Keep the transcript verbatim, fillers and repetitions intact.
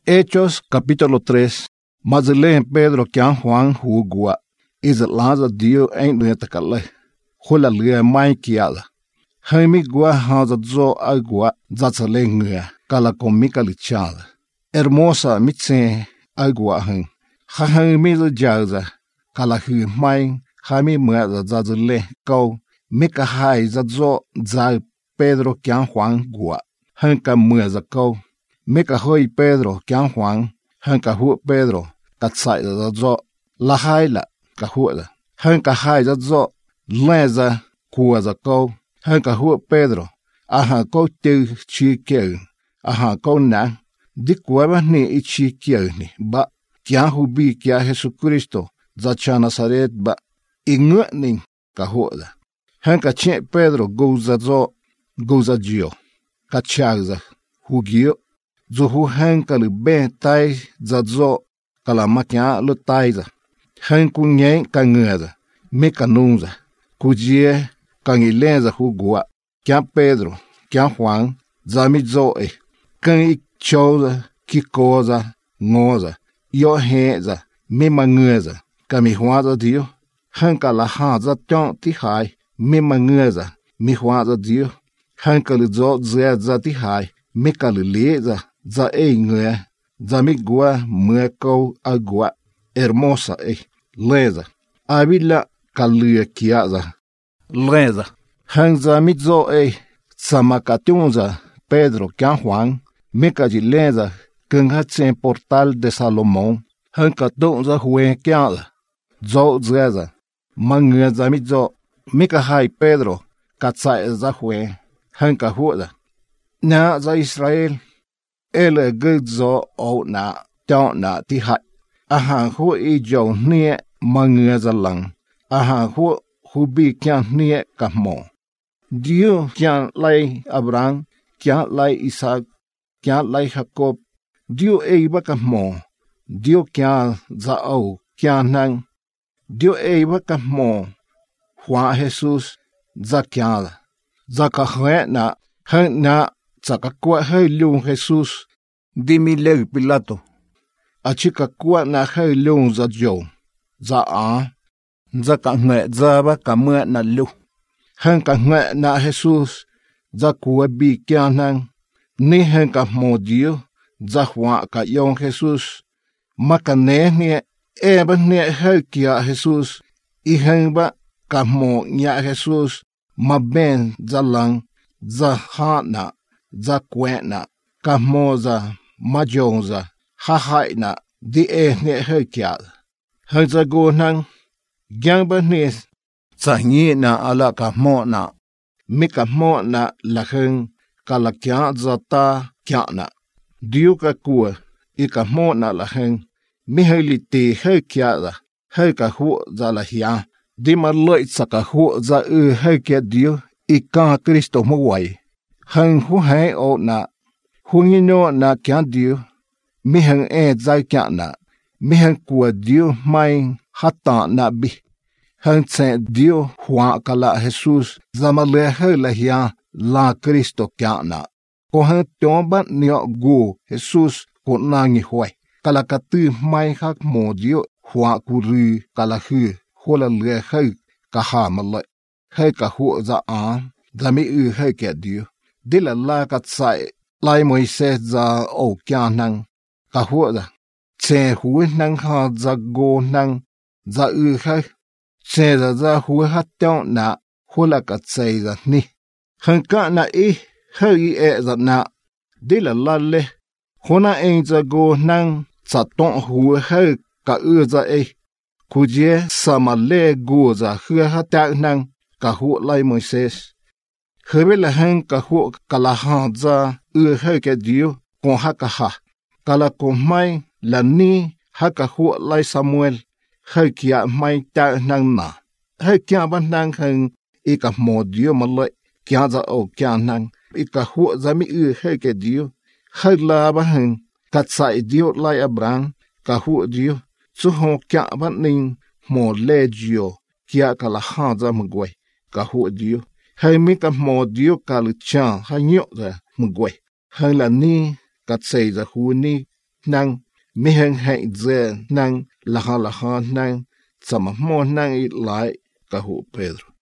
Hechos capítulo tres. Mas leen Pedro que Juan hugua. Is it laza dio ain't leta kale. Hula lia mai kiala. Hemi gua haza zo agua zatzale ngua. Kala komika lichala. Hermosa mitse agua hang. Ha hemi zo jauza. Kala hu mai. Hami muaza zatzale kau. Mika hai zazo za Pedro que Juan gua. Hanka muaza kau. Mika hoi Pedro que Juan. Hanka hu Pedro. Katsai za zo. La haila. Ka huda. Hanka hai za zo. Leza kua za kau. Hanka hu Pedro. Aha kau te chi keu. Aha kau na. Di kuwa ni i chi keu ni. Ba. Kia hu bi kia Jesu Cristo. Za cha Nazaret ba. I ngua ni. Ka huda. Hanka chen Pedro go za zo. Go za jio. Ka chag za. Hu gio. Zo hu hanka lu ben tai za zo. Kala makia lu tai za. Hanku nyen ka ngua za. Me ka nung za. Kujie ka ngilen za hu gua. Kia Pedro. Kia Juan. Za mi zo e. Kan i chow za. Ki ko za. Ngo za. Yo he za. Me ma ngua za. Ka mi hua za dio. Hanka la ha za tiong ti hai. Me ma ngua za. Mi hua za dio. Hanka lu zo zia za ti hai. Me ka lu le za. Za e ngua. Za mi gua mua kau a gua. Hermosa e. Leza. Avila ka lua kia za. Leza. Hang za mi zo e. Samakatung za. Pedro kia Juan. Me ka ji leza. Keng ha tsen portal de Salomon. Hang ka tung za huen kia za. Zo zia za. Mangua za mi zo. Me ka hai Pedro. Ka tsai za huen. Hang ka hu za. Na za Israel. Ele gud zo o na. Tiong na ti hai. Aha hu i jo nie mangua za lang. Aha hu hu bi kia nie ka mo. Dio kia lai Abraham. Kia lai Isaac. Kia lai Jacob. Dio e ba ka mo. Dio kia za o. Kia nang. Dio e ba ka mo. Hua Jesus. Za kia. Za ka hue na. Hang na. Za ka kua hei liung Jesus. Di mi leu Pilato. A chika kua na hei liung za jo. Za a. Za ka nge za ba ka mua na lu. Hang ka nge na Jesus. Za kua bi kia nang. Ni hang ka mo dio. Za hua ka yong Jesus. Maka ne nie. E ba nie hei kia Jesus. I hang ba ka mo nya Jesus. Ma ben za lang. Za ha na. Za kwe na. Ka mo za. Ma jong za. Ha hai na. Di e nie hei kia. Hang za go nang. Gyang ba ni. Sa nyi na ala ka mo na. Mi ka mo na la heng. Ka la kia za ta kia na. Diu ka kua. I ka mo na la heng. Mi hei li ti hei kia za. Hei ka hu za la hia. Di ma lợi sa ka hu za ư hei kia diu. I ka Kristo mo wai. Heng hu hei o na. Hu ngi no na kia diu. Mi heng e za kia na. Mi heng kua diu mai hata na bi. Heng tse diu hua ka la Jesus. Za ma le hei la hia la Kristo kia na. Ko heng tiong ba nio gu Jesus ko na ngi huai. Ka la ka tu mai hak mo diu hua ku ru ka la hu. Ho la le hei ka ha ma le. Hei ka hu za a. Za mi ư hei kia diu. Di la la ka tsai. Lai Moises za o kia nang. Ka hu za. Tse hu nang ha za go nang. Za ư hei. Tse za za hu ha tiong na. Hu la ka tsai za ni. Hang ka na i. Hei i e za na. Di la la le. Hu na e za go nang. Tsa tong hu hei ka ư za e. Ku jie sa ma le go za hu ha tiong nang. Ka hu lai Moises. Hei la hang ka hu ka la ha za. Ư hei ke diu. Kon ha ka ha. Ka la kon mai. La ni. Ha ka hu lai Samuel. Hei kia mai ta nang na. Hei kia ba nang heng. I ka mo diu ma lợi. Kia za o kia nang. I ka hu za mi ư hei ke diu. Hei la ba heng. Ka tsai diu lai Abraham. Ka hu diu. Su ho kia ba ning. Mo le diu. Kia ka la ha za mgwai. Ka hu diu. Hei mi ka mo diu ka lu chan. Ha nyo za mgwai. Hei la ni. Ka tsai za hu ni. năng mi hẹn hẹn dễ năng là ha là ha năng chăm mò năng ít lại cả hụ Pedro